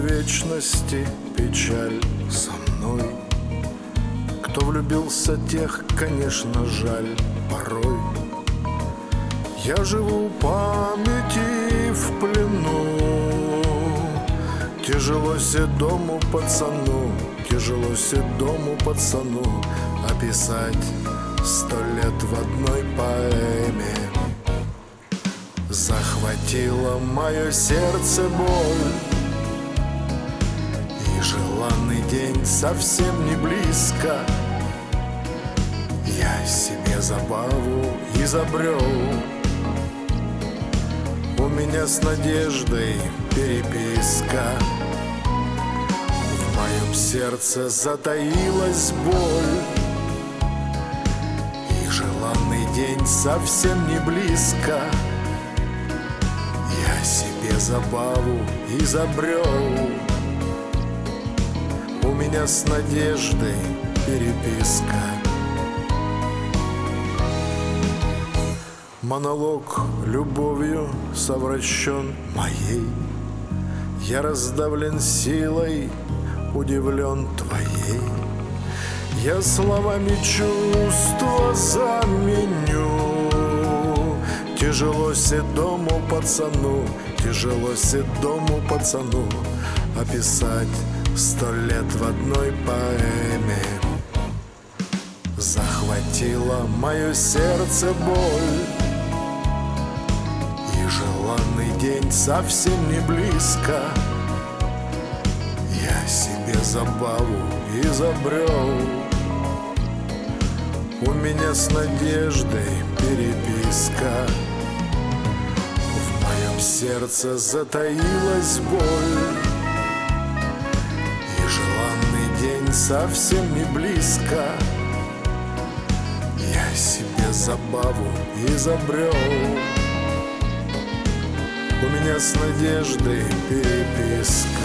вечности печаль со мной. Кто влюбился, тех, конечно, жаль порой. Я живу памяти в плену. Тяжело седому пацану, тяжело седому пацану описать 100 лет в одной поэме. Захватило мое сердце боль, и желанный день совсем не близко. Я себе забаву изобрел. У меня с надеждой переписка. В моем сердце затаилась боль, и желанный день совсем не близко. Я себе забаву изобрел. У меня с надеждой переписка. Монолог любовью совращен моей. Я раздавлен силой, удивлен твоей. Я словами чувства заменю. Тяжело седому пацану, тяжело седому пацану описать 100 лет в одной поэме. Захватило мое сердце боль, и желанный день совсем не близко. Я себе забаву изобрел. У меня с надеждой переписка. В моем сердце затаилась боль, и желанный день совсем не близко. Я себе забаву изобрел. У меня с надеждой переписка.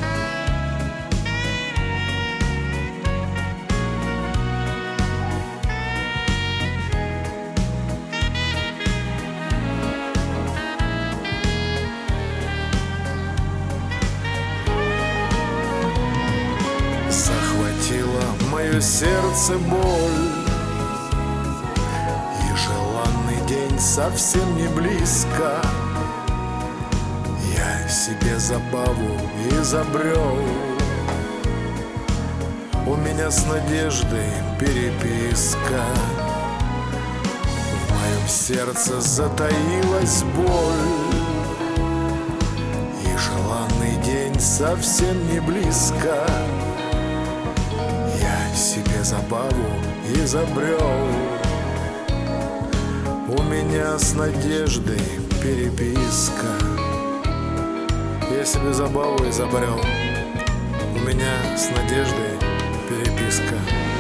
Захватило мое сердце боль, и желанный день совсем не близко. Я себе забаву изобрел. У меня с надеждой переписка. В моем сердце затаилась боль, и желанный день совсем не близко. Я себе забаву изобрел. У меня с надеждой переписка. Я себе забаву изобрел. У меня с надеждой переписка.